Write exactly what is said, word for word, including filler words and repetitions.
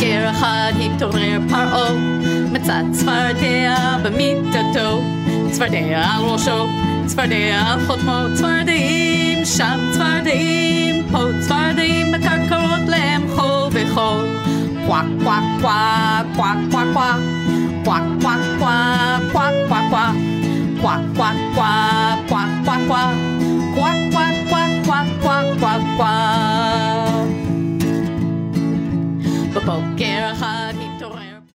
בוקר אחד התעורר פרעה, מצא צפרדע במיטתו, צפרדע על ראשו, צפרדע על חותמו, צפרדעים שם צפרדעים, פה צפרדעים בקרקעות להם חול וחול. קוואק קוואק קוואק קוואק קוואק קוואק קוואק קוואק קוואק קוואק קוואק קוואק קוואק קוואק קוואק קוואק